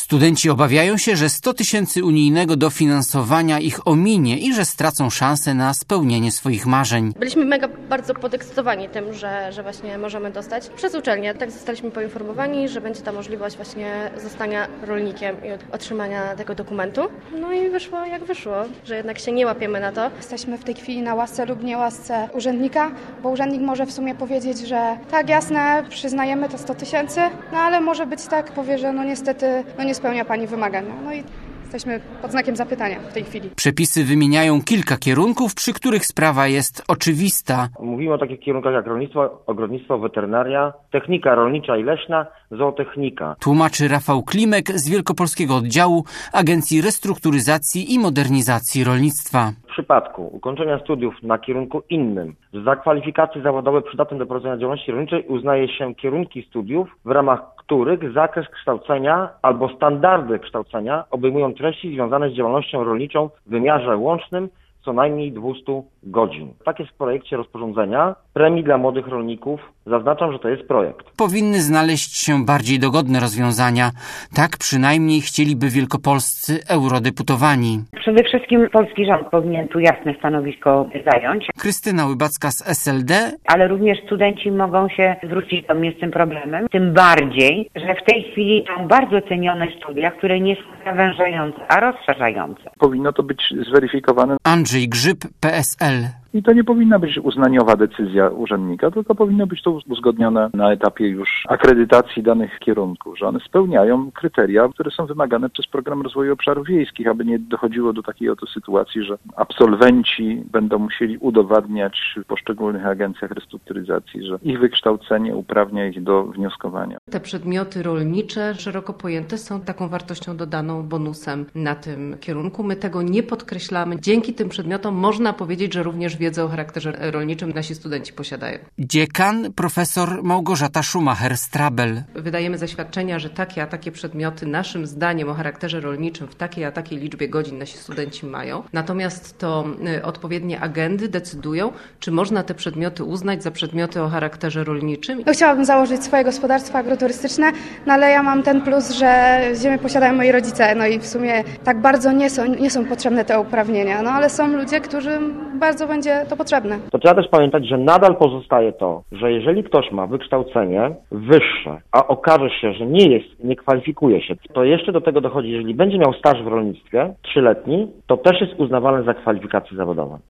Studenci obawiają się, że 100 000 unijnego dofinansowania ich ominie i że stracą szansę na spełnienie swoich marzeń. Byliśmy bardzo podekscytowani tym, że właśnie możemy dostać przez uczelnię. Tak zostaliśmy poinformowani, że będzie ta możliwość właśnie zostania rolnikiem i otrzymania tego dokumentu. No i wyszło jak wyszło, że jednak się nie łapiemy na to. Jesteśmy w tej chwili na łasce lub niełasce urzędnika, bo urzędnik może w sumie powiedzieć, że tak, jasne, przyznajemy to 100 000, no ale może być tak, powie, że no niestety nie spełnia pani wymagań. No i jesteśmy pod znakiem zapytania w tej chwili. Przepisy wymieniają kilka kierunków, przy których sprawa jest oczywista. Mówimy o takich kierunkach jak rolnictwo, ogrodnictwo, weterynaria, technika rolnicza i leśna, zootechnika. Tłumaczy Rafał Klimek z Wielkopolskiego Oddziału Agencji Restrukturyzacji i Modernizacji Rolnictwa. W przypadku ukończenia studiów na kierunku innym, za kwalifikacje zawodowe przydatne do prowadzenia działalności rolniczej uznaje się kierunki studiów, w ramach których zakres kształcenia albo standardy kształcenia obejmują treści związane z działalnością rolniczą w wymiarze łącznym co najmniej 200 godzin. Tak jest w projekcie rozporządzenia premii dla młodych rolników. Zaznaczam, że to jest projekt. Powinny znaleźć się bardziej dogodne rozwiązania. Tak przynajmniej chcieliby wielkopolscy eurodeputowani. Przede wszystkim polski rząd powinien tu jasne stanowisko zająć. Krystyna Łybacka z SLD. Ale również studenci mogą się zwrócić do mnie z tym problemem. Tym bardziej, że w tej chwili są bardzo cenione studia, które nie są zawężające, a rozszerzające. Powinno to być zweryfikowane. Andrzej Grzyb, PSL. I to nie powinna być uznaniowa decyzja urzędnika, tylko powinno być to uzgodnione na etapie już akredytacji danych kierunków, że one spełniają kryteria, które są wymagane przez Program Rozwoju Obszarów Wiejskich, aby nie dochodziło do takiej oto sytuacji, że absolwenci będą musieli udowadniać w poszczególnych agencjach restrukturyzacji, że ich wykształcenie uprawnia ich do wnioskowania. Te przedmioty rolnicze, szeroko pojęte, są taką wartością dodaną, bonusem na tym kierunku. My tego nie podkreślamy. Dzięki tym przedmiotom można powiedzieć, że również wiedzę o charakterze rolniczym nasi studenci posiadają. Dziekan profesor Małgorzata Schumacher-Strabel. Wydajemy zaświadczenia, że takie a takie przedmioty naszym zdaniem o charakterze rolniczym w takiej a takiej liczbie godzin nasi studenci mają. Natomiast to odpowiednie agendy decydują, czy można te przedmioty uznać za przedmioty o charakterze rolniczym. Chciałabym założyć swoje gospodarstwo agroturystyczne, no ale ja mam ten plus, że ziemię posiadają moi rodzice, no i w sumie tak bardzo nie są potrzebne te uprawnienia, no ale są ludzie, którym bardzo będzie to potrzebne. To trzeba też pamiętać, że nadal pozostaje to, że jeżeli ktoś ma wykształcenie wyższe, a okaże się, że nie kwalifikuje się, to jeszcze do tego dochodzi, jeżeli będzie miał staż w rolnictwie 3-letni, to też jest uznawane za kwalifikację zawodową.